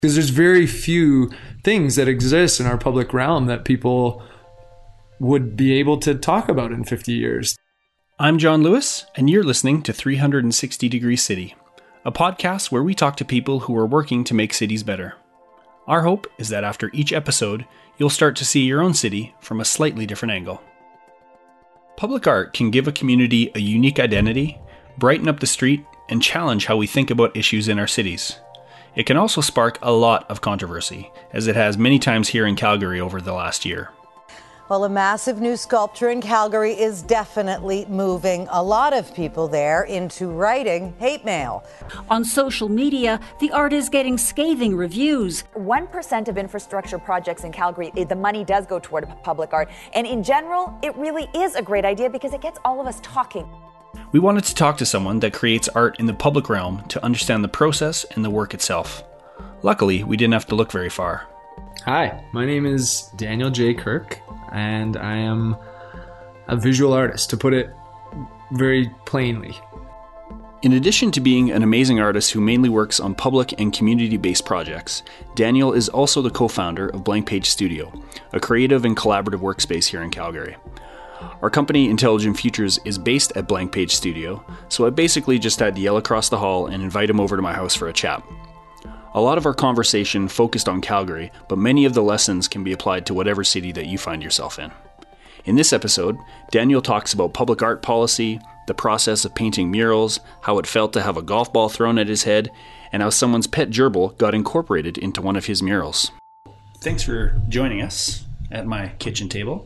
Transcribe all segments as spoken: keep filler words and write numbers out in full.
Because there's very few things that exist in our public realm that people would be able to talk about in fifty years. I'm John Lewis, and you're listening to three sixty Degree City, a podcast where we talk to people who are working to make cities better. Our hope is that after each episode, you'll start to see your own city from a slightly different angle. Public art can give a community a unique identity, brighten up the street, and challenge how we think about issues in our cities. It can also spark a lot of controversy, as it has many times here in Calgary over the last year. Well, a massive new sculpture in Calgary is definitely moving a lot of people there into writing hate mail. On social media, the art is getting scathing reviews. one percent of infrastructure projects in Calgary, the money does go toward public art. And in general, it really is a great idea because it gets all of us talking. We wanted to talk to someone that creates art in the public realm to understand the process and the work itself. Luckily, we didn't have to look very far. Hi, my name is Daniel J. Kirk, and I am a visual artist, to put it very plainly. In addition to being an amazing artist who mainly works on public and community-based projects, Daniel is also the co-founder of Blank Page Studio, a creative and collaborative workspace here in Calgary. Our company, Intelligent Futures, is based at Blank Page Studio, so I basically just had to yell across the hall and invite him over to my house for a chat. A lot of our conversation focused on Calgary, but many of the lessons can be applied to whatever city that you find yourself in. In this episode, Daniel talks about public art policy, the process of painting murals, how it felt to have a golf ball thrown at his head, and how someone's pet gerbil got incorporated into one of his murals. Thanks for joining us at my kitchen table.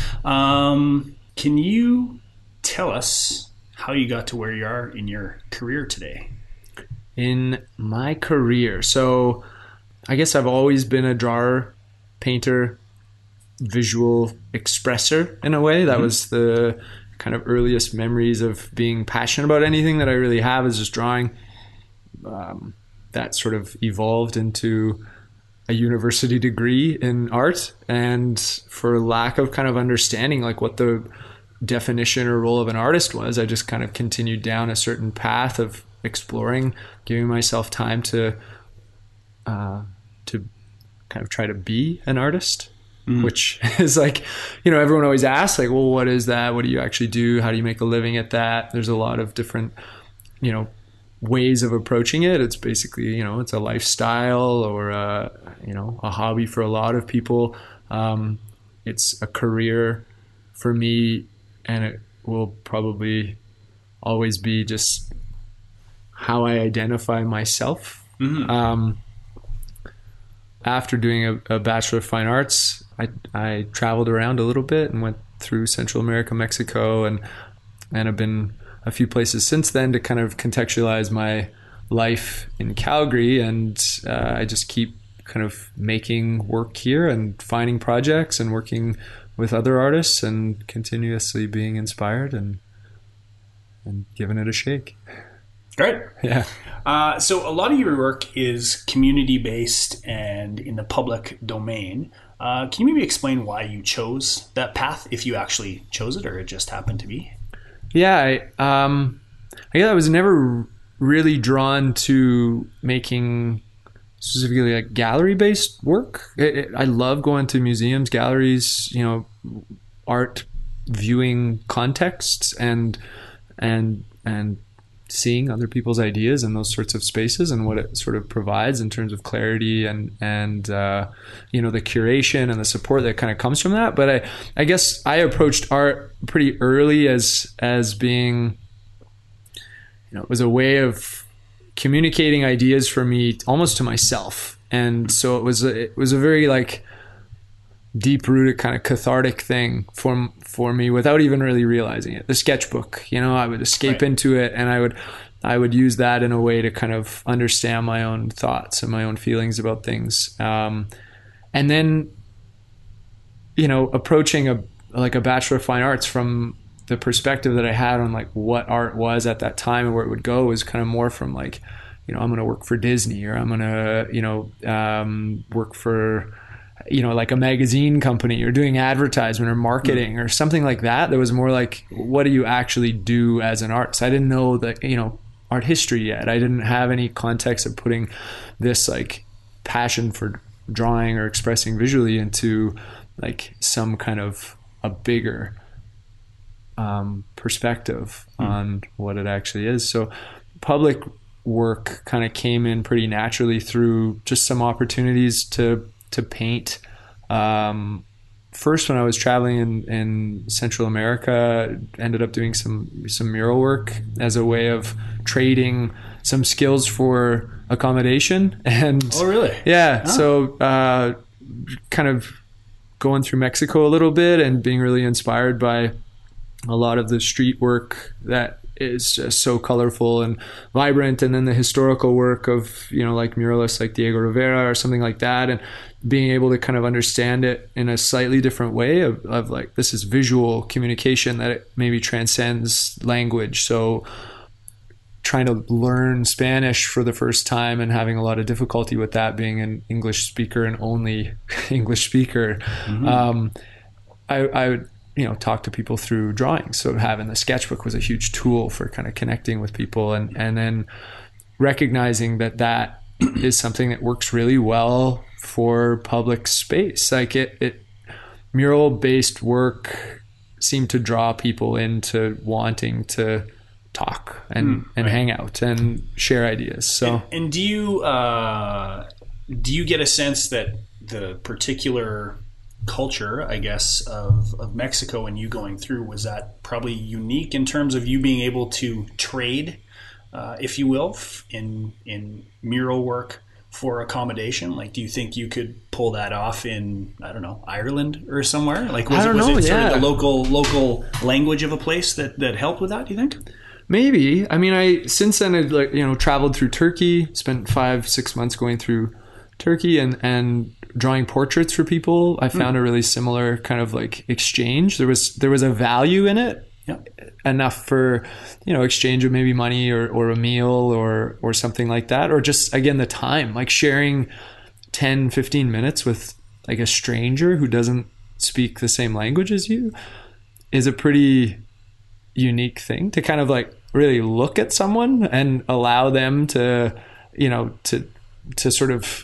Um, can you tell us how you got to where you are in your career today? In my career, so I guess I've always been a drawer, painter, visual expresser in a way. That mm-hmm. was the kind of earliest memories of being passionate about anything that I really have is just drawing. Um, that sort of evolved into a university degree in art, and for lack of kind of understanding like what the definition or role of an artist was, I just kind of continued down a certain path of exploring, giving myself time to uh, to kind of try to be an artist, mm. which is like, you know, everyone always asks like, well, what is that? What do you actually do? How do you make a living at that? There's a lot of different, you know, ways of approaching it. It's basically, you know, it's a lifestyle or a, you know, a hobby for a lot of people. Um, it's a career for me, and it will probably always be just how I identify myself. Mm-hmm. Um, after doing a, a Bachelor of Fine Arts, I, I traveled around a little bit and went through Central America, Mexico, and and have been a few places since then to kind of contextualize my life in Calgary. And uh, I just keep kind of making work here and finding projects and working with other artists and continuously being inspired and and giving it a shake. Great. Yeah. Uh, so a lot of your work is community-based and in the public domain. Uh, can you maybe explain why you chose that path, if you actually chose it or it just happened to be? Yeah, I, um, I guess I was never really drawn to making specifically like gallery-based work. It, it, I love going to museums, galleries, you know, art viewing contexts and and and seeing other people's ideas in those sorts of spaces and what it sort of provides in terms of clarity and and uh, you know, the curation and the support that kind of comes from that. But I I guess I approached art pretty early as as being, you know, it was a way of communicating ideas for me almost to myself, and so it was a, it was a very like deep-rooted kind of cathartic thing for for me without even really realizing it. The sketchbook, you know, I would escape right. into it, and I would I would use that in a way to kind of understand my own thoughts and my own feelings about things. Um, and then, you know, approaching a like a Bachelor of Fine Arts from the perspective that I had on like what art was at that time and where it would go was kind of more from like, you know, I'm going to work for Disney, or I'm going to, you know, um, work for, you know, like a magazine company, or doing advertisement or marketing or something like that. There was more like, what do you actually do as an artist? I didn't know that, you know, art history yet. I didn't have any context of putting this like passion for drawing or expressing visually into like some kind of a bigger um, perspective mm. on what it actually is. So public work kind of came in pretty naturally through just some opportunities to to paint. Um, first, when I was traveling in, in Central America, ended up doing some some mural work as a way of trading some skills for accommodation. And oh, really? Yeah. Oh. So uh, kind of going through Mexico a little bit and being really inspired by a lot of the street work that is just so colorful and vibrant, and then the historical work of, you know, like muralists like Diego Rivera or something like that, and being able to kind of understand it in a slightly different way of, of like, this is visual communication that it maybe transcends language. So trying to learn Spanish for the first time and having a lot of difficulty with that, being an English speaker and only English speaker. Mm-hmm. Um, I, I would, you know, talk to people through drawing. So having the sketchbook was a huge tool for kind of connecting with people, and, and then recognizing that that is something that works really well for public space. Like it, it mural based work seemed to draw people into wanting to talk and, mm, and right. hang out and share ideas. So, and, and do you, uh, do you get a sense that the particular culture, I guess, of, of Mexico and you going through, was that probably unique in terms of you being able to trade, uh, if you will, in in mural work for accommodation? Like, do you think you could pull that off in, I don't know, Ireland or somewhere? Like, was I don't it, was know, it sort yeah. of the local local language of a place that, that helped with that, do you think? Maybe. I mean, I since then I'd like, you know, traveled through Turkey, spent five, six months going through Turkey and, and drawing portraits for people. I found mm. a really similar kind of like exchange. There was there was a value in it, yeah. enough for, you know, exchange of maybe money or, or a meal or or something like that, or just again the time, like sharing ten, fifteen minutes with like a stranger who doesn't speak the same language as you is a pretty unique thing, to kind of like really look at someone and allow them to, you know, to to sort of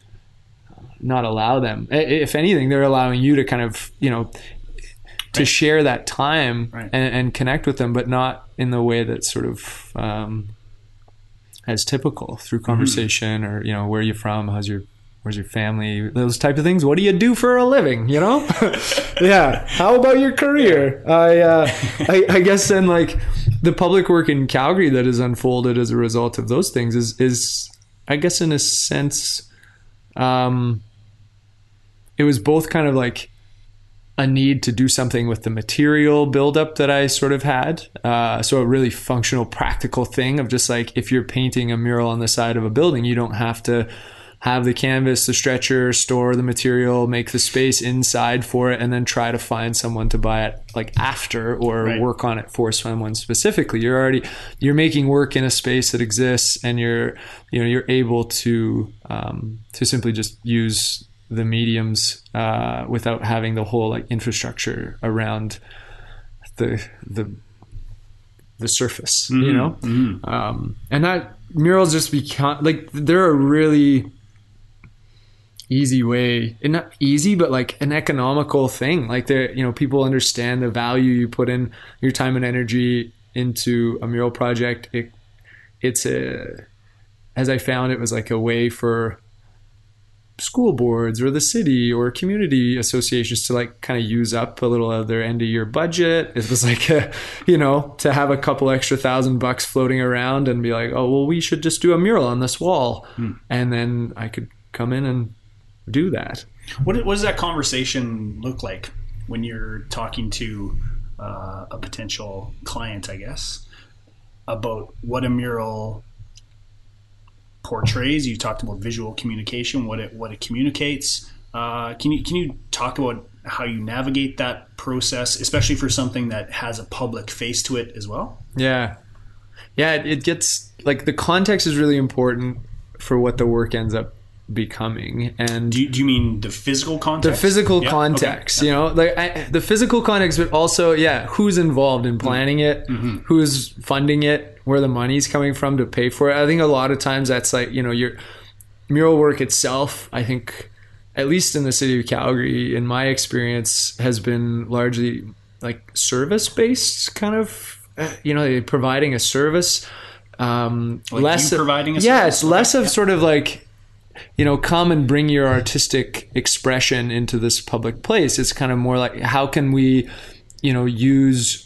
not allow them. If anything, they're allowing you to kind of, you know, to right. share that time right. and, and connect with them, but not in the way that's sort of um, as typical through conversation mm-hmm. or, you know, where are you from? How's your, where's your family? Those type of things. What do you do for a living? You know? Yeah. How about your career? I, uh, I, I guess then like the public work in Calgary that has unfolded as a result of those things is, is I guess in a sense, um, it was both kind of like a need to do something with the material buildup that I sort of had. Uh, so a really functional, practical thing of just like, if you're painting a mural on the side of a building, you don't have to have the canvas, the stretcher, store the material, make the space inside for it, and then try to find someone to buy it like after or right. work on it for someone specifically. You're already, you're making work in a space that exists, and you're, you know, you're able to, um, to simply just use the mediums uh, without having the whole like infrastructure around the the the surface, mm-hmm. you know. Mm-hmm. Um, and that murals just become like, they're a really easy way, and not easy, but like an economical thing. Like they're, you know, people understand the value you put in your time and energy into a mural project. It it's a, as I found, it was like a way for school boards or the city or community associations to like kind of use up a little of their end of year budget. It was like, a, you know, to have a couple extra thousand bucks floating around and be like, oh, well, we should just do a mural on this wall. Hmm. And then I could come in and do that. What, what does that conversation look like when you're talking to uh, a potential client, I guess, about what a mural portrays? You talked about visual communication, what it what it communicates. Uh, can you can you talk about how you navigate that process, especially for something that has a public face to it as well? Yeah, yeah. It, it gets like, the context is really important for what the work ends up becoming. And do you, do you mean the physical context? The physical yeah. context, okay. you know, like I, the physical context, but also, yeah, who's involved in planning it, mm-hmm. who's funding it, where the money's coming from to pay for it. I think a lot of times that's like, you know, you're mural work itself, I think, at least in the city of Calgary, in my experience, has been largely like service-based kind of, uh, you know, providing a service. Um, like less you of, providing a yeah, service? it's less Okay, of yeah. sort of like, you know, come and bring your artistic expression into this public place. It's kind of more like, how can we, you know, use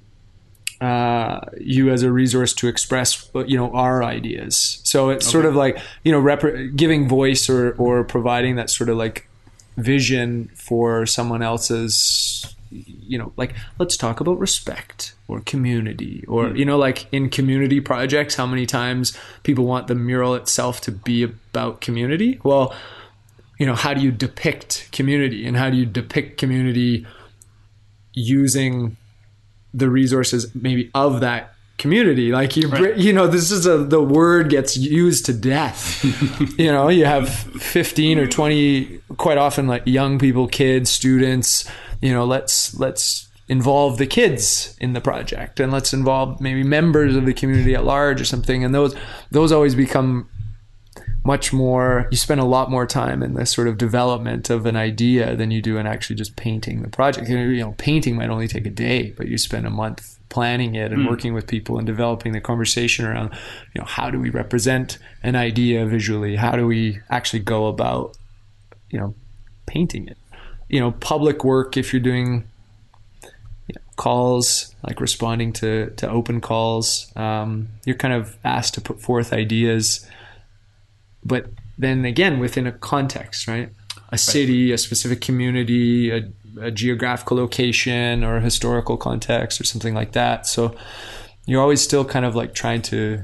uh, you as a resource to express, you know, our ideas. So it's okay. sort of like, you know, rep- giving voice or, or providing that sort of like vision for someone else's, you know, like, let's talk about respect or community or, mm. you know, like in community projects, how many times people want the mural itself to be about community? Well, you know, how do you depict community, and how do you depict community using the resources maybe of that community? Like you, right. you know, this is a, the word gets used to death. You know, you have fifteen or twenty, quite often like young people, kids, students, you know, let's, let's involve the kids in the project, and let's involve maybe members of the community at large or something. And those, those always become much more, you spend a lot more time in the sort of development of an idea than you do in actually just painting the project. You know, painting might only take a day, but you spend a month planning it and mm. working with people and developing the conversation around, you know, how do we represent an idea visually? How do we actually go about, you know, painting it? You know, public work, if you're doing you know, calls, like responding to, to open calls, um, you're kind of asked to put forth ideas, but then again, within a context, right? A city, a specific community, a, a geographical location, or a historical context or something like that. So you're always still kind of like trying to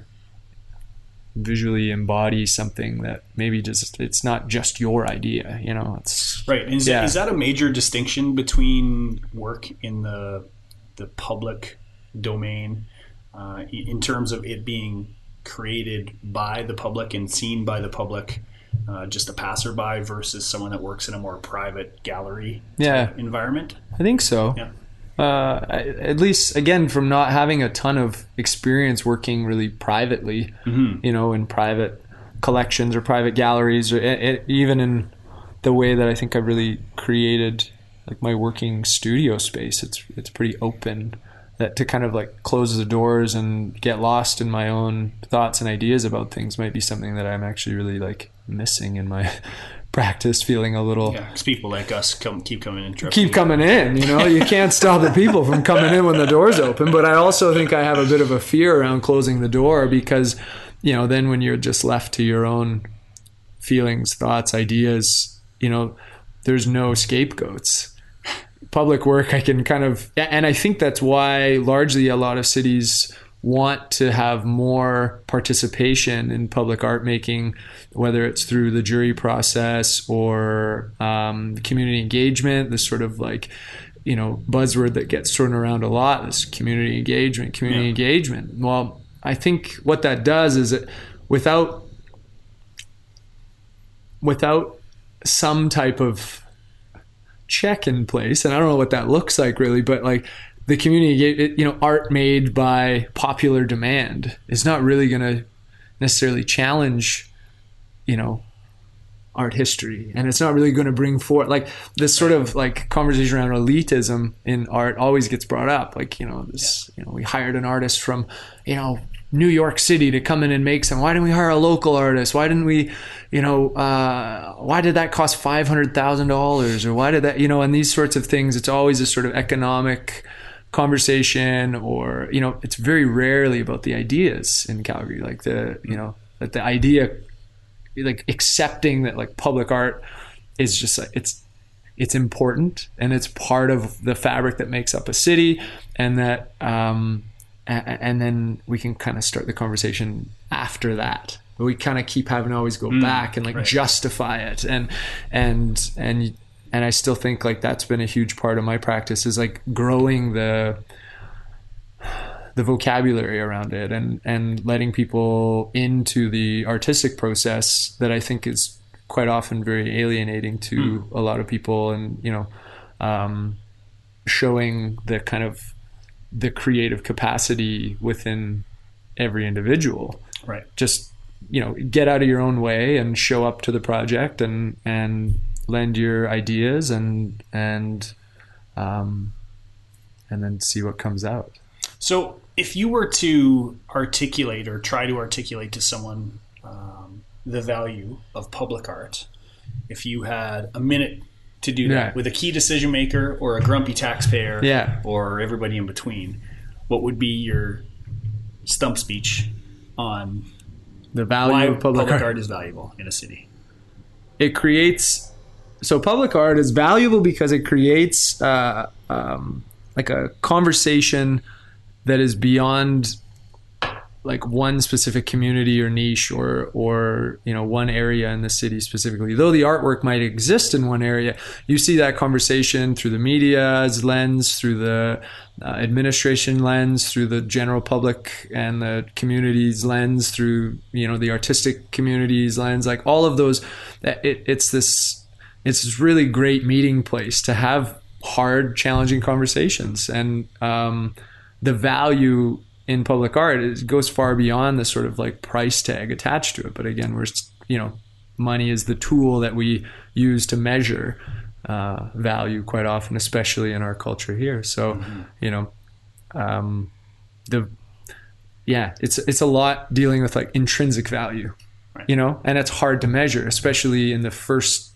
visually embody something that maybe just, it's not just your idea, you know, it's right. Is, yeah. that, is that a major distinction between work in the, the public domain, uh, in terms of it being created by the public and seen by the public, uh, just a passerby, versus someone that works in a more private gallery yeah. environment? I think so. Yeah. Uh, at least, again, from not having a ton of experience working really privately, mm-hmm. you know, in private collections or private galleries, or it, it, even in the way that I think I've really created like my working studio space, it's it's pretty open. That to kind of like close the doors and get lost in my own thoughts and ideas about things might be something that I'm actually really like missing in my practice, feeling a little... Yeah, because people like us come keep coming in. Keep coming in, you know? You can't stop the people from coming in when the door's open. But I also think I have a bit of a fear around closing the door because, you know, then when you're just left to your own feelings, thoughts, ideas, you know, there's no scapegoats. Public work, I can kind of, and I think that's why largely a lot of cities want to have more participation in public art making, whether it's through the jury process or um, community engagement, this sort of like, you know, buzzword that gets thrown around a lot, this community engagement, community yeah. engagement. Well, I think what that does is that without, without some type of check in place, and I don't know what that looks like really, but like the community, you know, art made by popular demand is not really going to necessarily challenge, you know, art history, and it's not really going to bring forth like this sort of like conversation around elitism in art always gets brought up. Like, you know, this, you know, we hired an artist from, you know, New York City to come in and make some. Why didn't we hire a local artist? Why didn't we, you know, uh, why did that cost five hundred thousand dollars? Or why did that, you know, and these sorts of things, it's always a sort of economic conversation, or, you know, it's very rarely about the ideas in Calgary. Like the, you know, that the idea, like accepting that like public art is just like, it's, it's important and it's part of the fabric that makes up a city, and that, um, and then we can kind of start the conversation after that. But we kind of keep having to always go mm, back and like right. justify it. And, and, and, and I still think like that's been a huge part of my practice, is like growing the, the vocabulary around it, and, and letting people into the artistic process that I think is quite often very alienating to mm. a lot of people. And, you know, um, showing the kind of the creative capacity within every individual. Right. Just you know, get out of your own way and show up to the project and and lend your ideas and and um, and then see what comes out. So if you were to articulate or try to articulate to someone um, the value of public art, if you had a minute to do that yeah. with a key decision maker or a grumpy taxpayer yeah. or everybody in between, what would be your stump speech on the value why of public, public art. art is valuable in a city? It creates, so public art is valuable because it creates uh, um, like a conversation that is beyond like one specific community or niche or, or, you know, one area in the city specifically. Though the artwork might exist in one area, you see that conversation through the media's lens, through the uh, administration lens, through the general public and the community's lens, through, you know, the artistic community's lens, like all of those. It, it's this, it's this really great meeting place to have hard, challenging conversations. And um, the value in public art, it goes far beyond the sort of like price tag attached to it. But again, we're, you know, money is the tool that we use to measure uh, value quite often, especially in our culture here. So, mm-hmm. you know, um, the, yeah, it's, it's a lot dealing with like intrinsic value, right. you know, and it's hard to measure, especially in the first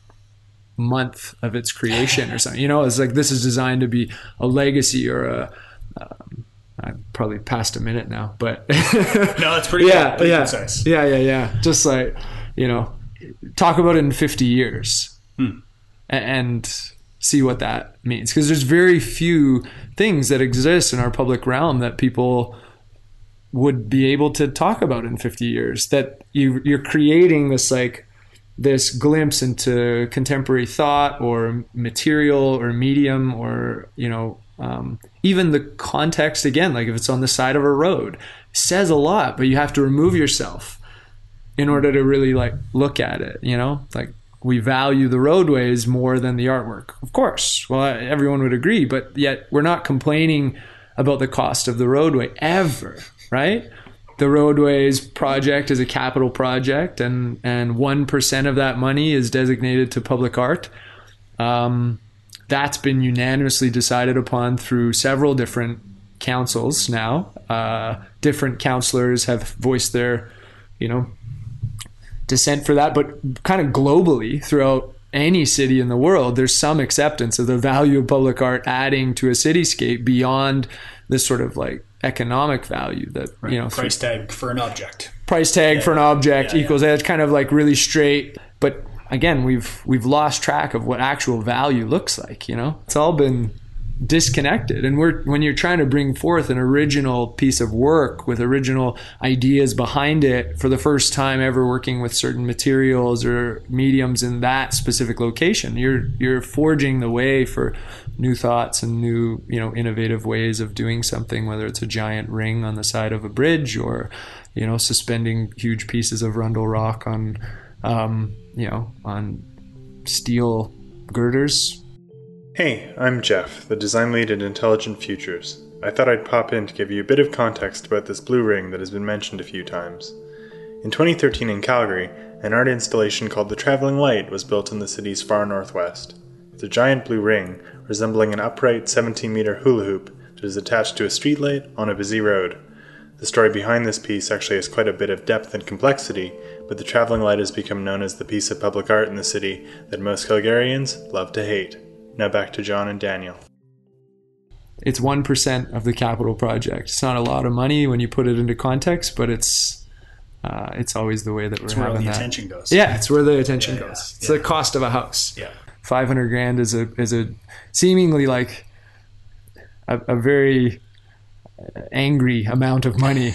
month of its creation or something, you know, it's like, this is designed to be a legacy or a, um, I'm probably past a minute now, but no, it's pretty, yeah, pretty yeah, concise. Yeah, yeah, yeah. Just like, you know, talk about it in fifty years hmm. and see what that means. Because there's very few things that exist in our public realm that people would be able to talk about in fifty years. That you, you're creating this like this glimpse into contemporary thought or material or medium or, you know, Um, even the context, again, like if it's on the side of a road, says a lot, but you have to remove yourself in order to really like look at it, you know, like we value the roadways more than the artwork. Of course, well, everyone would agree, but yet we're not complaining about the cost of the roadway ever, right? The roadways project is a capital project and, and one percent of that money is designated to public art. Um, That's been unanimously decided upon through several different councils now. Uh, different councillors have voiced their, you know, dissent for that, but kind of globally throughout any city in the world, there's some acceptance of the value of public art adding to a cityscape beyond this sort of like economic value that, right. you know, price tag for an object. Price tag yeah. for an object yeah, equals, yeah. it's kind of like really straight, but again, we've we've lost track of what actual value looks like, you know? It's all been disconnected. And we're when you're trying to bring forth an original piece of work with original ideas behind it for the first time ever working with certain materials or mediums in that specific location, you're you're forging the way for new thoughts and new, you know, innovative ways of doing something, whether it's a giant ring on the side of a bridge or, you know, suspending huge pieces of Rundle rock on um, you know, on steel girders. Hey, I'm Jeff, the design lead at Intelligent Futures. I thought I'd pop in to give you a bit of context about this blue ring that has been mentioned a few times. In twenty thirteen in Calgary, an art installation called the Traveling Light was built in the city's far northwest. It's a giant blue ring resembling an upright seventeen meter hula hoop that is attached to a streetlight on a busy road. The story behind this piece actually has quite a bit of depth and complexity, but the Traveling Light has become known as the piece of public art in the city that most Calgarians love to hate. Now back to John and Daniel. It's one percent of the capital project. It's not a lot of money when you put it into context, but it's uh, it's always the way that we're it's having where the that. attention goes. Yeah, it's where the attention yeah, goes. Yeah, it's yeah. the cost of a house. Yeah, five hundred grand is a is a seemingly like a, a very angry amount of money.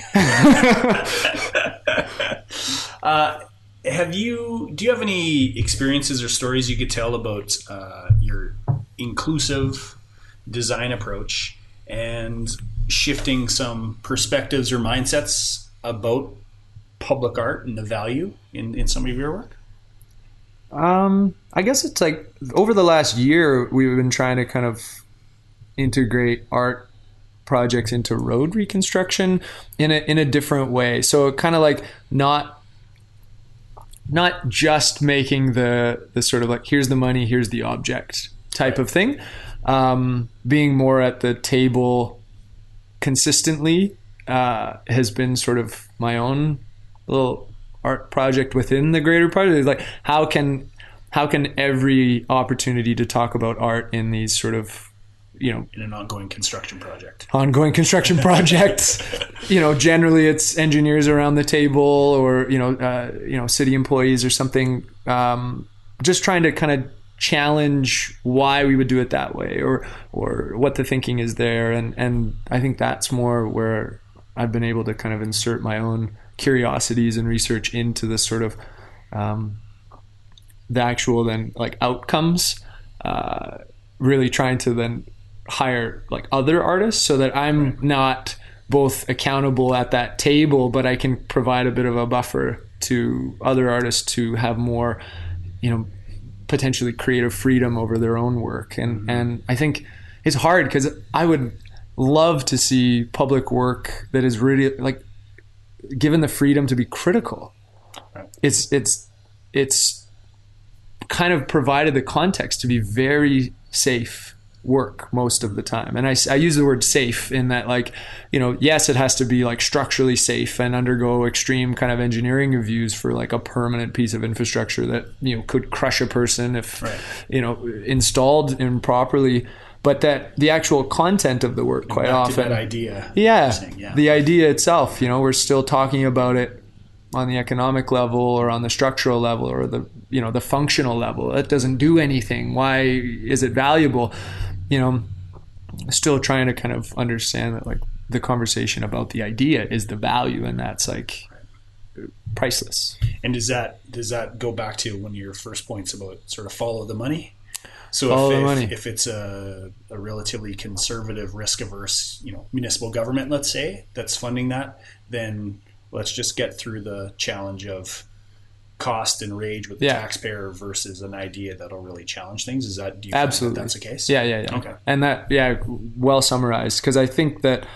uh, have you? Do you have any experiences or stories you could tell about uh, your inclusive design approach and shifting some perspectives or mindsets about public art and the value in, in some of your work? Um, I guess it's like over the last year, we've been trying to kind of integrate art projects into road reconstruction in a in a different way. So kind of like not not just making the the sort of like, here's the money, here's the object type of thing. Um, being more at the table consistently uh, has been sort of my own little art project within the greater project. It's like, how can how can every opportunity to talk about art in these sort of, you know, in an ongoing construction project, ongoing construction projects, you know, generally it's engineers around the table, or, you know, uh, you know, city employees or something, um, just trying to kind of challenge why we would do it that way, or or what the thinking is there. And and I think that's more where I've been able to kind of insert my own curiosities and research into the sort of um, the actual then like outcomes, uh, really trying to then hire like other artists so that I'm not both accountable at that table, but I can provide a bit of a buffer to other artists to have more, you know, potentially creative freedom over their own work. And mm-hmm. and I think it's hard because I would love to see public work that is really like given the freedom to be critical. Right. It's it's it's kind of provided the context to be very safe work most of the time. And I, I use the word safe in that, like, you know, yes, it has to be like structurally safe and undergo extreme kind of engineering reviews for like a permanent piece of infrastructure that, you know, could crush a person if, right. you know, installed improperly. But that the actual content of the work, quite back often, to that idea, yeah, saying, yeah, the idea itself, you know, we're still talking about it on the economic level or on the structural level or the, you know, the functional level. It doesn't do anything. Why is it valuable? You know, still trying to kind of understand that like the conversation about the idea is the value, and that's like priceless. And does that does that go back to one of your first points about sort of follow the money? So follow if, the if, money. if it's a, a relatively conservative, risk averse, you know, municipal government, let's say, that's funding that, then let's just get through the challenge of cost and rage with the yeah. taxpayer versus an idea that'll really challenge things. Is that, do you Absolutely. find that that's the case? Yeah, yeah, yeah. Okay. And that, yeah, well summarized. Because I think that,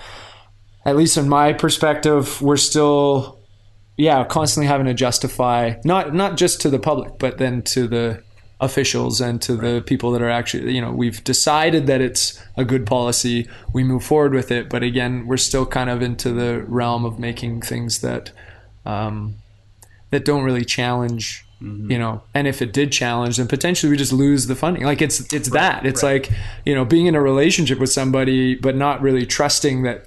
at least in my perspective, we're still, yeah, constantly having to justify, not not just to the public, but then to the officials and to right. the people that are actually, you know, we've decided that it's a good policy, we move forward with it. But again, we're still kind of into the realm of making things that, um, that don't really challenge, mm-hmm. you know, and if it did challenge, then potentially we just lose the funding. Like it's it's right, that. It's right. like, you know, being in a relationship with somebody, but not really trusting that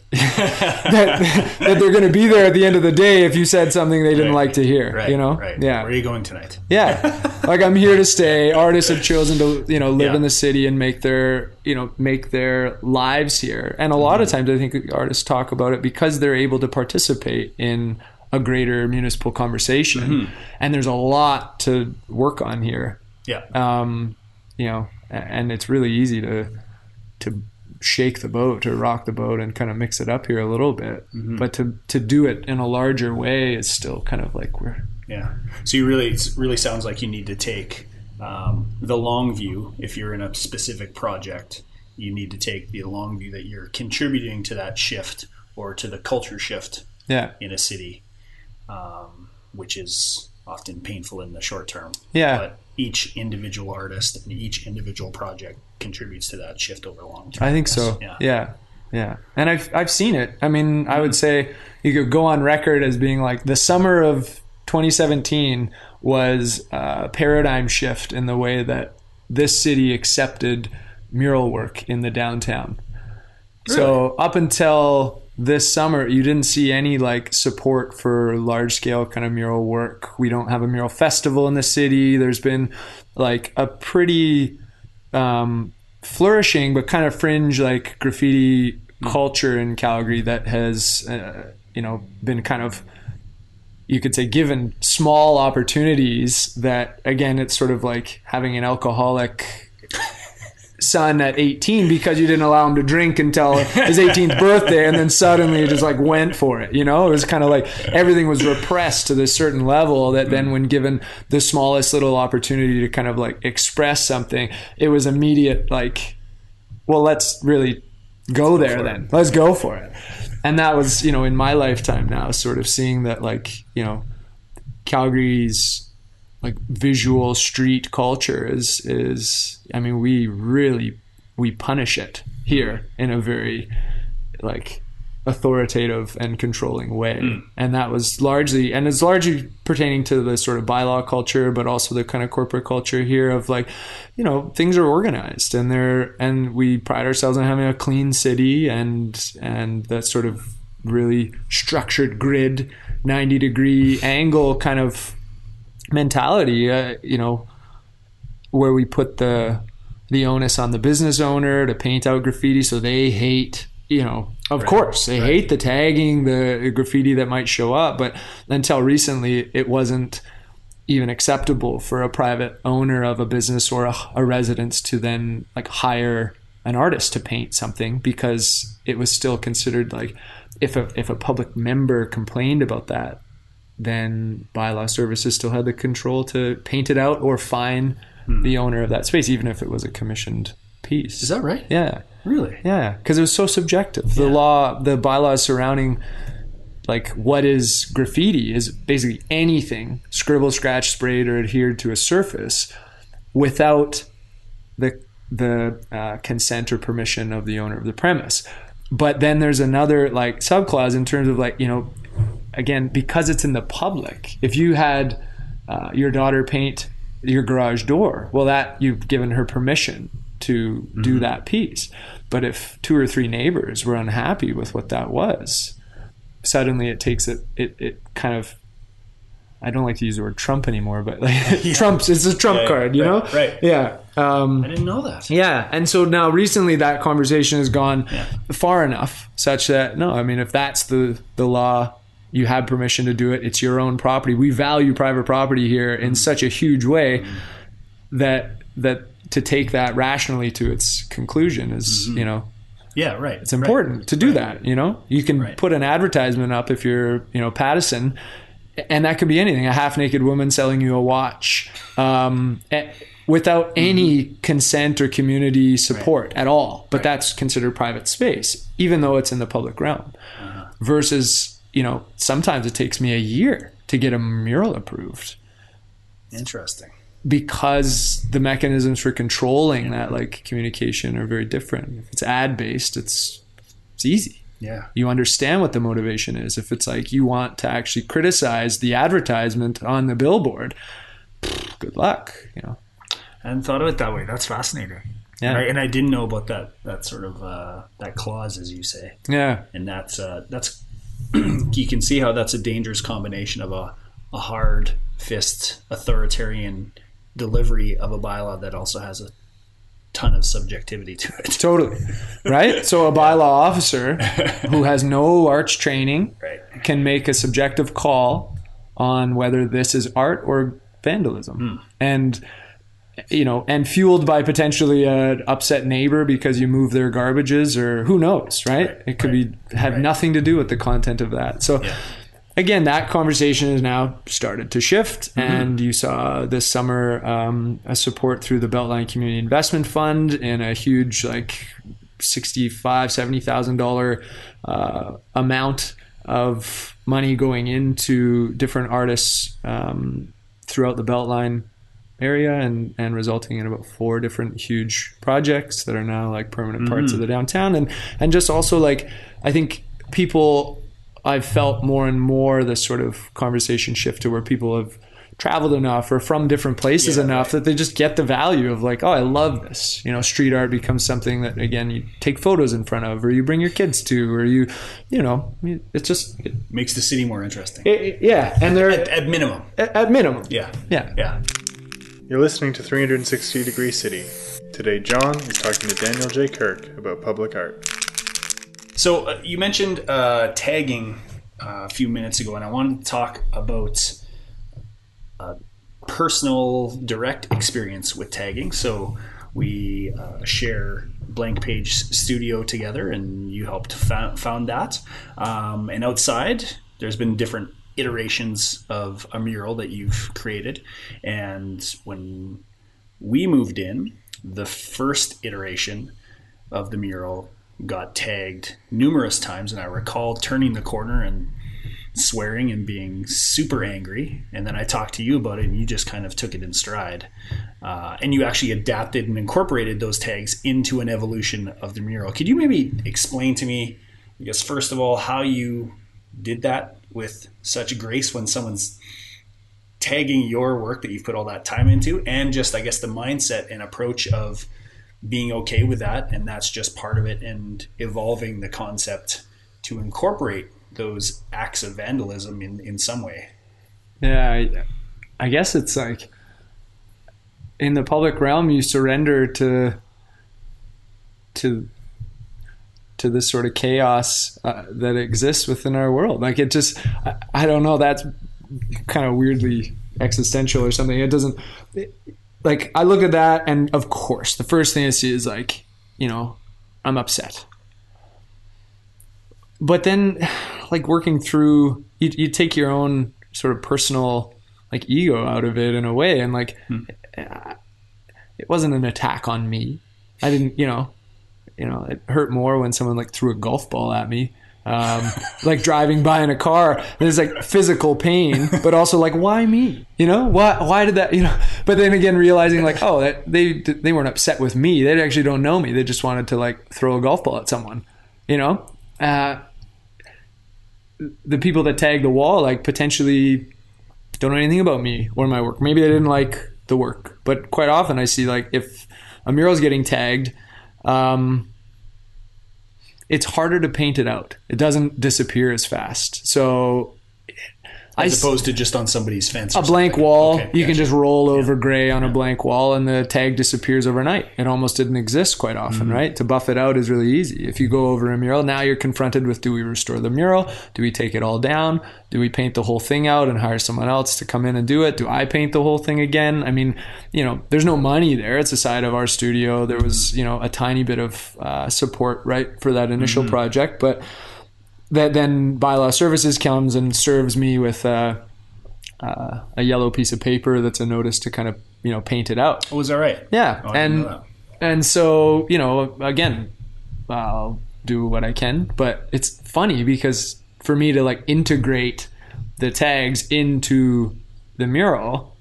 that, that they're going to be there at the end of the day if you said something they didn't right. like to hear, right. you know? Right. Yeah. Where are you going tonight? Yeah. Like, I'm here to stay. Artists have chosen to, you know, live yeah. in the city and make their, you know, make their lives here. And a lot mm-hmm. of times I think artists talk about it because they're able to participate in a greater municipal conversation, mm-hmm. and there's a lot to work on here. Yeah. Um, you know, and it's really easy to to shake the boat, to rock the boat, and kind of mix it up here a little bit. Mm-hmm. But to to do it in a larger way is still kind of like we're. Yeah. So you really, it really sounds like you need to take um, the long view. If you're in a specific project, you need to take the long view that you're contributing to that shift or to the culture shift. Yeah. In a city. Um, which is often painful in the short term. Yeah. But each individual artist and each individual project contributes to that shift over long term. I think so. Yeah. Yeah. Yeah. And I've, I've seen it. I mean, I would say you could go on record as being like the summer of twenty seventeen was a paradigm shift in the way that this city accepted mural work in the downtown. Really? So up until this summer, you didn't see any like support for large scale kind of mural work. We don't have a mural festival in the city. There's been like a pretty um, flourishing but kind of fringe like graffiti mm-hmm. culture in Calgary that has, uh, you know, been kind of, you could say, given small opportunities that, again, it's sort of like having an alcoholic son at eighteen because you didn't allow him to drink until his eighteenth birthday, and then suddenly he just like went for it, you know? It was kind of like everything was repressed to this certain level that then when given the smallest little opportunity to kind of like express something, it was immediate like, well, let's really go there then. Let's go for it. And that was, you know, in my lifetime now, sort of seeing that like, you know, Calgary's like visual street culture is is I mean we really we punish it here in a very like authoritative and controlling way. Mm. And that was largely, and it's largely pertaining to the sort of bylaw culture, but also the kind of corporate culture here of like, you know, things are organized and they're, and we pride ourselves on having a clean city and, and that sort of really structured grid, ninety degree angle kind of mentality, uh, you know, where we put the, the onus on the business owner to paint out graffiti. So they hate, you know, of right. course, they right. hate the tagging, the graffiti that might show up. But until recently, it wasn't even acceptable for a private owner of a business or a, a residence to then like hire an artist to paint something, because it was still considered like if a if a public member complained about that, then bylaw services still had the control to paint it out or fine hmm. the owner of that space, even if it was a commissioned piece. Is that right? Yeah. Really? Yeah, because it was so subjective. The yeah. law, the bylaws surrounding like what is graffiti is basically anything scribbled, scratched, sprayed, or adhered to a surface without the the uh, consent or permission of the owner of the premise. But then there's another like subclause in terms of like, you know, again, because it's in the public. If you had uh, your daughter paint your garage door, well, that you've given her permission to mm-hmm. do that piece. But if two or three neighbors were unhappy with what that was, suddenly it takes it, it, it kind of, I don't like to use the word Trump anymore, but like yeah. Trump's, it's a Trump yeah, card, you right, know? Right. Yeah. Um, I didn't know that. Yeah. And so now recently that conversation has gone yeah. far enough such that, no, I mean, if that's the, the law, you have permission to do it. It's your own property. We value private property here in such a huge way mm-hmm. that, that, to take that rationally to its conclusion is, mm-hmm. you know, yeah, right. It's important right. to do right. that. You know, you can right. put an advertisement up if you're, you know, Pattison, and that could be anything. A half naked woman selling you a watch, um, without mm-hmm. any consent or community support right. at all. But right. that's considered private space, even though it's in the public realm. Uh-huh. Versus, you know, sometimes it takes me a year to get a mural approved. Interesting. Because the mechanisms for controlling that like communication are very different. If it's ad based, it's it's easy. Yeah. You understand what the motivation is. If it's like you want to actually criticize the advertisement on the billboard, good luck, you know. I hadn't thought of it that way. That's fascinating. Yeah. And I, and I didn't know about that that sort of uh, that clause, as you say. Yeah. And that's uh, that's you can see how that's a dangerous combination of a a hard fist authoritarian delivery of a bylaw that also has a ton of subjectivity to it. Totally. Right? So a bylaw officer who has no arts training right. can make a subjective call on whether this is art or vandalism. Hmm. And, you know, and fueled by potentially an upset neighbor because you move their garbages, or who knows, right? right. It could right. be have right. nothing to do with the content of that. So yeah. Again, that conversation has now started to shift, mm-hmm. and you saw this summer um, a support through the Beltline Community Investment Fund and a huge like sixty-five thousand dollars, seventy thousand dollars uh, amount of money going into different artists um, throughout the Beltline area, and, and resulting in about four different huge projects that are now like permanent mm-hmm. parts of the downtown. And, and just also like, I think people... I've felt more and more this sort of conversation shift to where people have traveled enough or from different places yeah, enough right. that they just get the value of like, oh, I love this. You know, street art becomes something that, again, you take photos in front of, or you bring your kids to, or you, you know, it's just... It makes the city more interesting. It, it, yeah. And they're... At, at minimum. At, at minimum. Yeah. Yeah. Yeah. You're listening to three sixty Degree City. Today, John is talking to Daniel J. Kirk about public art. So uh, you mentioned uh, tagging uh, a few minutes ago, and I wanted to talk about uh, personal, direct experience with tagging. So we uh, share Blank Page Studio together, and you helped fa- found that. Um, and outside, there's been different iterations of a mural that you've created. And when we moved in, the first iteration of the mural got tagged numerous times, and I recall turning the corner and swearing and being super angry. And then I talked to you about it and you just kind of took it in stride. Uh, and you actually adapted and incorporated those tags into an evolution of the mural. Could you maybe explain to me, I guess, first of all, how you did that with such grace when someone's tagging your work that you've put all that time into, and just, I guess, the mindset and approach of being okay with that, and that's just part of it, and evolving the concept to incorporate those acts of vandalism in, in some way. Yeah, I, I guess it's like in the public realm, you surrender to to to this sort of chaos uh, that exists within our world. Like it just, I, I don't know, that's kind of weirdly existential or something. It doesn't, it, like I look at that and of course, the first thing I see is like, you know, I'm upset. But then like working through, you, you take your own sort of personal like ego out of it in a way. And like, hmm. it wasn't an attack on me. I didn't, you know, you know, it hurt more when someone like threw a golf ball at me. Um, like driving by in a car, there's like physical pain, but also like, why me? You know, why, why did that, you know, but then again, realizing like, oh, that they, they weren't upset with me. They actually don't know me. They just wanted to like throw a golf ball at someone, you know? Uh, the people that tag the wall, like potentially don't know anything about me or my work. Maybe they didn't like the work, but quite often I see like if a mural's getting tagged, um, it's harder to paint it out. It doesn't disappear as fast. So as I, opposed to just on somebody's fence. A blank wall, okay, you gotcha. can just roll over yeah. gray on yeah. a blank wall and the tag disappears overnight. It almost didn't exist quite often, mm-hmm. right? To buff it out is really easy. If you go over a mural, now you're confronted with, do we restore the mural? Do we take it all down? Do we paint the whole thing out and hire someone else to come in and do it? Do I paint the whole thing again? I mean, you know, there's no money there. It's a side of our studio. There was, you know, a tiny bit of uh, support, right, for that initial mm-hmm. project. But that then Bylaw Services comes and serves me with uh, uh, a yellow piece of paper that's a notice to kind of, you know, paint it out. Oh, is that right? Yeah. Oh, and and so, you know, again, I'll do what I can. But it's funny because for me to like integrate the tags into the mural,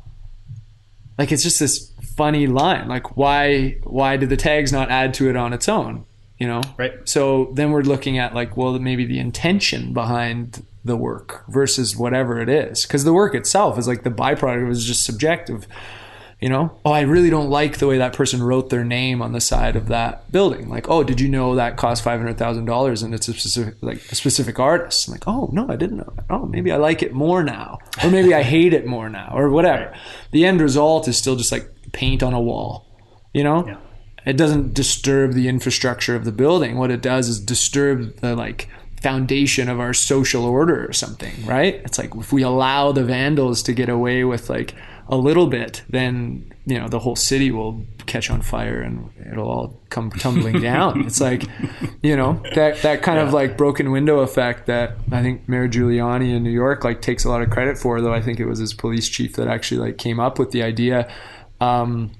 like it's just this funny line. Like why why did the tags not add to it on its own? You know? Right. So then we're looking at like, well, maybe the intention behind the work versus whatever it is. Because the work itself is like the byproduct was just subjective. You know, oh, I really don't like the way that person wrote their name on the side of that building. Like, oh, did you know that cost five hundred thousand dollars and it's a specific, like a specific artist? I'm like, oh, no, I didn't know that. Oh, maybe I like it more now. Or maybe I hate it more now or whatever. The end result is still just like paint on a wall, you know? Yeah. It doesn't disturb the infrastructure of the building. What it does is disturb the like foundation of our social order or something, right? It's like if we allow the vandals to get away with like a little bit, then, you know, the whole city will catch on fire and it'll all come tumbling down. It's like, you know, that that kind yeah. of like broken window effect that I think Mayor Giuliani in New York like takes a lot of credit for, though I think it was his police chief that actually like came up with the idea. Um,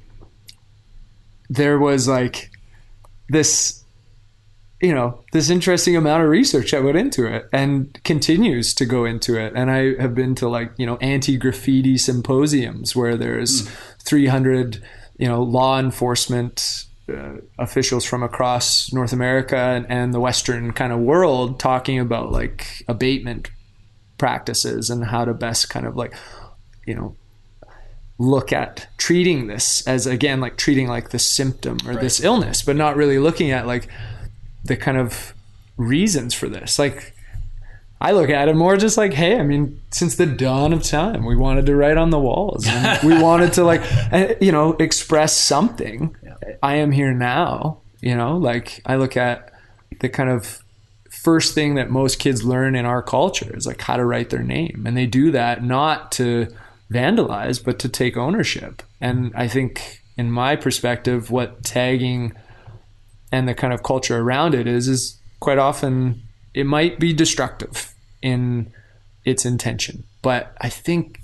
there was like this, you know, this interesting amount of research that went into it and continues to go into it. And I have been to like, you know, anti-graffiti symposiums where there's mm. three hundred, you know, law enforcement uh, officials from across North America and, and the Western kind of world talking about like abatement practices and how to best kind of like, you know, look at treating this as, again, like treating like this symptom or right. this illness, but not really looking at like the kind of reasons for this. Like I look at it more just like, hey, I mean, since the dawn of time, we wanted to write on the walls and we wanted to like, you know, express something. Yeah. I am here now, you know, like I look at the kind of first thing that most kids learn in our culture is like how to write their name. And they do that not to vandalize, but to take ownership. And I think in my perspective, what tagging and the kind of culture around it is, is quite often it might be destructive in its intention. But I think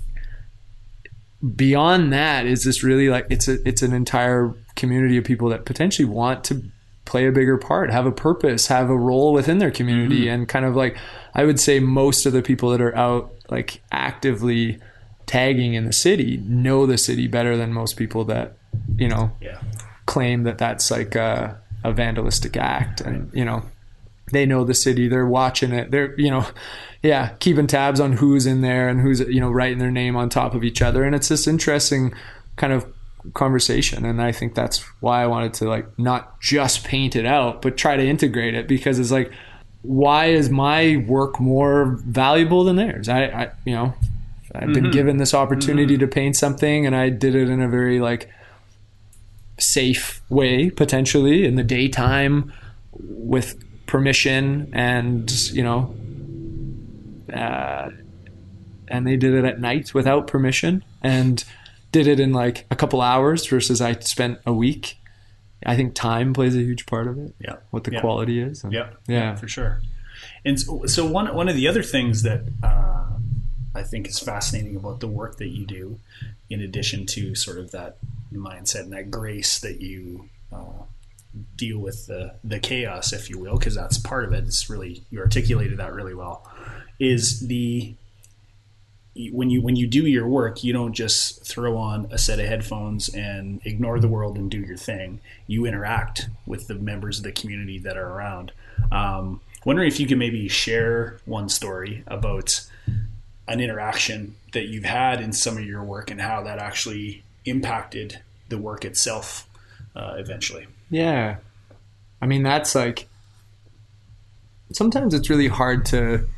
beyond that is this really like, it's a, it's an entire community of people that potentially want to play a bigger part, have a purpose, have a role within their community. Mm-hmm. And kind of like, I would say most of the people that are out like actively tagging in the city know the city better than most people that, you know, yeah. claim that that's like a, a vandalistic act. And, you know, they know the city, they're watching it. They're, you know, yeah, keeping tabs on who's in there and who's, you know, writing their name on top of each other. And it's this interesting kind of conversation. And I think that's why I wanted to like not just paint it out, but try to integrate it, because it's like, why is my work more valuable than theirs? I, I you know, I've mm-hmm. been given this opportunity mm-hmm. to paint something, and I did it in a very like safe way, potentially in the daytime with permission, and you know, uh, and they did it at night without permission, and did it in like a couple hours versus I spent a week. I think time plays a huge part of it. Yeah, what the yeah. quality is. And, yeah. yeah, yeah, for sure. And so, so one one of the other things that uh, I think is fascinating about the work that you do, in addition to sort of that mindset and that grace that you uh, deal with the the chaos, if you will, because that's part of it. It's really, you articulated that really well. Is the when you when you do your work, you don't just throw on a set of headphones and ignore the world and do your thing. You interact with the members of the community that are around. Um, wondering if you could maybe share one story about an interaction that you've had in some of your work and how that actually impacted the work itself uh, eventually. Yeah. I mean, that's like, sometimes it's really hard to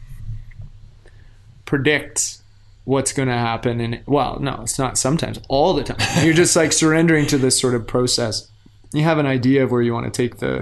predict what's going to happen. And well, no, it's not sometimes, all the time. You're just like surrendering to this sort of process. You have an idea of where you want to take the,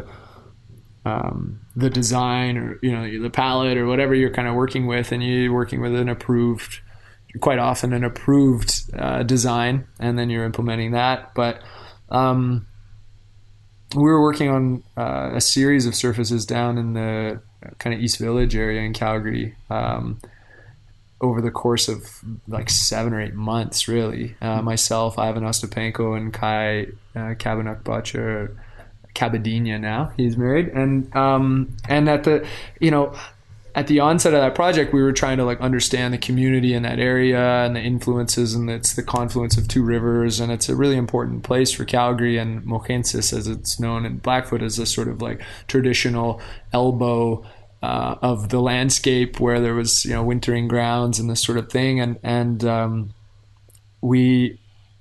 um, the design, or, you know, the palette or whatever you're kind of working with, and you're working with an approved, quite often an approved uh, design, and then you're implementing that. But um, we were working on uh, a series of surfaces down in the kind of East Village area in Calgary, um, over the course of like seven or eight months, really. Uh, myself, Ivan Ostapenko, and Kai uh, Kabanuk-Butcher, Kabadinia now, he's married. And um, and at the, you know, at the onset of that project, we were trying to like understand the community in that area and the influences, and it's the confluence of two rivers, and it's a really important place for Calgary, and Mohkinstsis, as it's known in Blackfoot, is a sort of like traditional elbow Uh, of the landscape where there was, you know, wintering grounds and this sort of thing. And, and, um, we,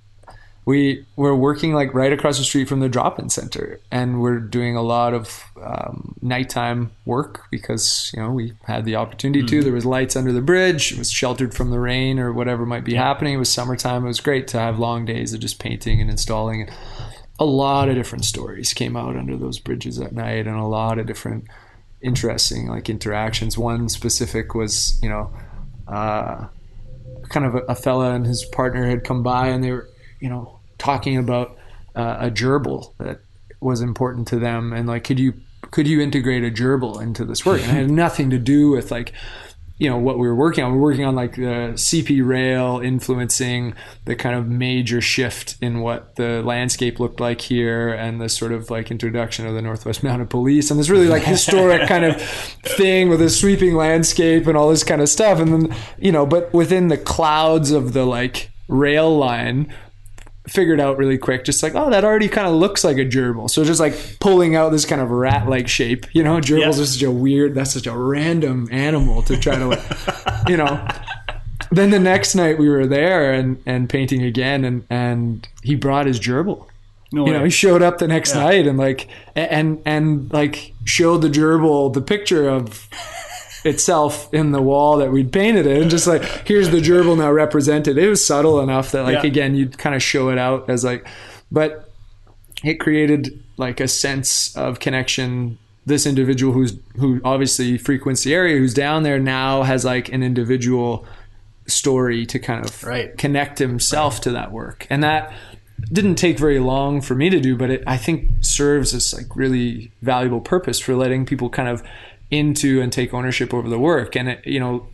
we were working like right across the street from the drop-in center, and we're doing a lot of, um, nighttime work because, you know, we had the opportunity mm-hmm. to. There was lights under the bridge. It was sheltered from the rain or whatever might be yeah. happening. It was summertime. It was great to have long days of just painting and installing. And a lot of different stories came out under those bridges at night, and a lot of different interesting like interactions. One specific was, you know, uh, kind of a, a fella and his partner had come by, and they were, you know, talking about uh, a gerbil that was important to them, and like, could you could you integrate a gerbil into this work? And it had nothing to do with like, you know, what we were working on. We were working on like the C P rail influencing the kind of major shift in what the landscape looked like here, and the sort of like introduction of the Northwest Mounted Police, and this really like historic kind of thing with a sweeping landscape and all this kind of stuff. And then, you know, but within the clouds of the like rail line, figured out really quick, just like, oh, that already kind of looks like a gerbil. So just like pulling out this kind of rat-like shape, you know, gerbils yeah. are such a weird, that's such a random animal to try to like, you know. Then the next night we were there and, and painting again, and, and he brought his gerbil. No you way. know, he showed up the next yeah. night and like, and, and like showed the gerbil the picture of itself in the wall that we'd painted it, and just like, here's the gerbil now represented. It was subtle enough that like, yeah. again, you'd kind of show it out as like, but it created like a sense of connection. This individual who's, who obviously frequents the area, who's down there now, has like an individual story to kind of right. connect himself right. to that work. And that didn't take very long for me to do, but it, I think serves this like really valuable purpose for letting people kind of into and take ownership over the work. And it, you know,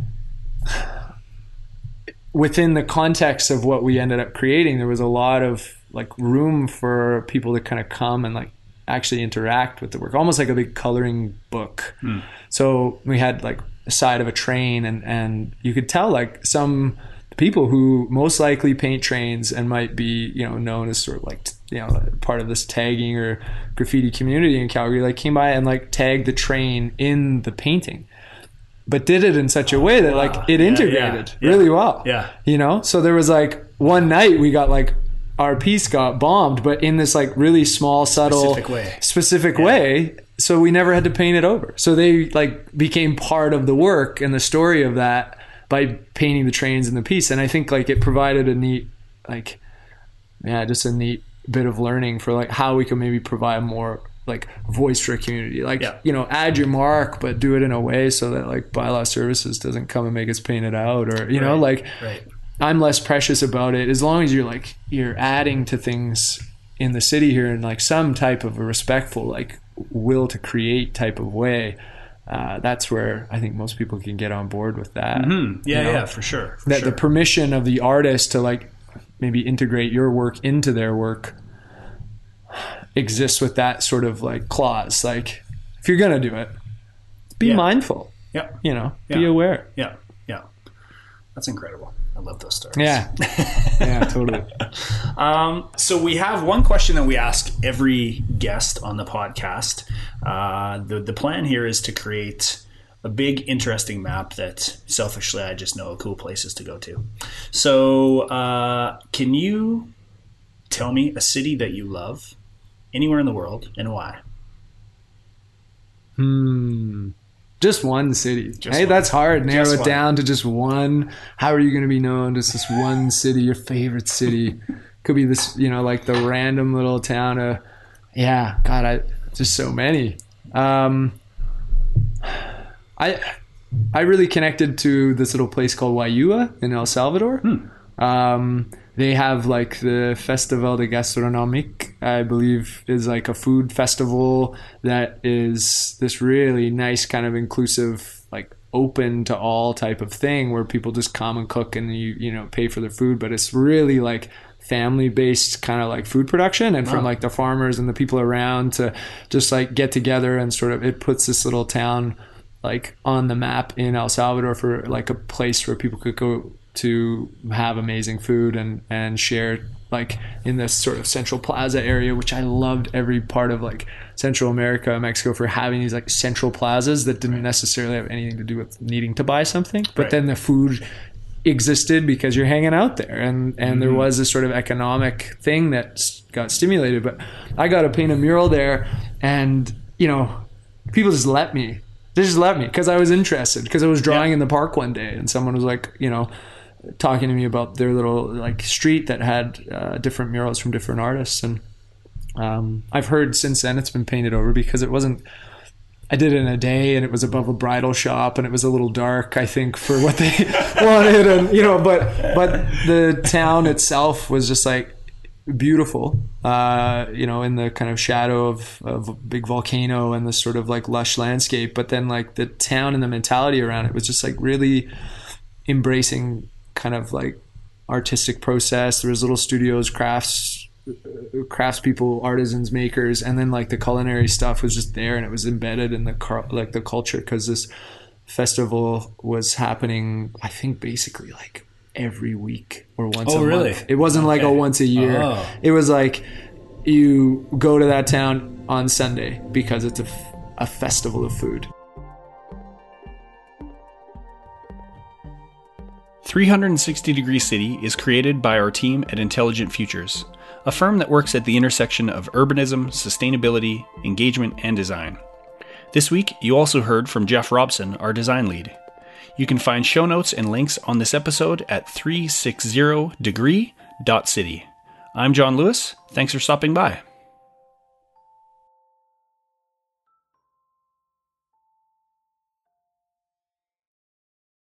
within the context of what we ended up creating, there was a lot of like room for people to kind of come and like actually interact with the work, almost like a big coloring book. Mm. So we had like a side of a train, and, and you could tell like some people who most likely paint trains and might be, you know, known as sort of like, you know, part of this tagging or graffiti community in Calgary, like came by and like tagged the train in the painting, but did it in such a way that like it integrated yeah, yeah, really yeah. well. Yeah. You know, so there was like one night we got like, our piece got bombed, but in this like really small, subtle, Specific way. specific Yeah. way. So we never had to paint it over. So they like became part of the work and the story of that by painting the trains in the piece. And I think like it provided a neat, like, yeah, just a neat bit of learning for like how we can maybe provide more like voice for a community. Like, Yeah. you know, add your mark, but do it in a way so that like Bylaw Services doesn't come and make us paint it out, or, you know, Right. like, Right. I'm less precious about it as long as you're like you're adding to things in the city here in like some type of a respectful like will to create type of way. Uh, that's where I think most people can get on board with that. Mm-hmm. Yeah, you know? yeah, for sure. For that sure. the permission of the artist to like maybe integrate your work into their work exists with that sort of like clause. Like if you're gonna do it, be Yeah. mindful. Yeah. You know, be Yeah. aware. Yeah, yeah. That's incredible. I love those stories. Yeah, yeah, totally. Um, so we have one question that we ask every guest on the podcast. Uh, the the plan here is to create a big, interesting map that selfishly I just know cool places to go to. So uh, can you tell me a city that you love anywhere in the world and why? Hmm. Just one city. Just hey, one. that's hard. Narrow Just it one. down to just one. How are you going to be known? Just this one city, your favorite city. Could be this, you know, like the random little town of, yeah, God, I just so many. Um, I I really connected to this little place called Wayua in El Salvador. Hmm. Um, they have like the Festival de Gastronomique, I believe, is like a food festival that is this really nice kind of inclusive, like open to all type of thing where people just come and cook and you you know pay for their food, but it's really like family based kind of like food production, and from Wow. like the farmers and the people around to just like get together and sort of it puts this little town like on the map in El Salvador for like a place where people could go to have amazing food and and share like in this sort of Central Plaza area, which I loved every part of like Central America, Mexico, for having these like central plazas that didn't necessarily have anything to do with needing to buy something, but Right. then the food existed because you're hanging out there, and and Mm-hmm. there was this sort of economic thing that s- got stimulated. But I got to paint a mural there, and you know people just let me they just let me because I was interested, because I was drawing Yeah. in the park one day and someone was like, you know talking to me about their little like street that had uh, different murals from different artists, and um, I've heard since then it's been painted over because it wasn't I did it in a day and it was above a bridal shop and it was a little dark, I think, for what they wanted, and you know but but the town itself was just like beautiful, uh, you know in the kind of shadow of, of a big volcano and this sort of like lush landscape, but then like the town and the mentality around it was just like really embracing kind of like artistic process. There was little studios, crafts craftspeople, artisans, makers, and then like the culinary stuff was just there and it was embedded in the car- like the culture, because this festival was happening I think basically like every week or once Oh, a really? month. It wasn't like a Okay. once a year. Oh. It was like you go to that town on Sunday because it's a, f- a festival of food. three sixty Degree City is created by our team at Intelligent Futures, a firm that works at the intersection of urbanism, sustainability, engagement, and design. This week, you also heard from Jeff Robson, our design lead. You can find show notes and links on this episode at three sixty degree dot city. I'm John Lewis. Thanks for stopping by.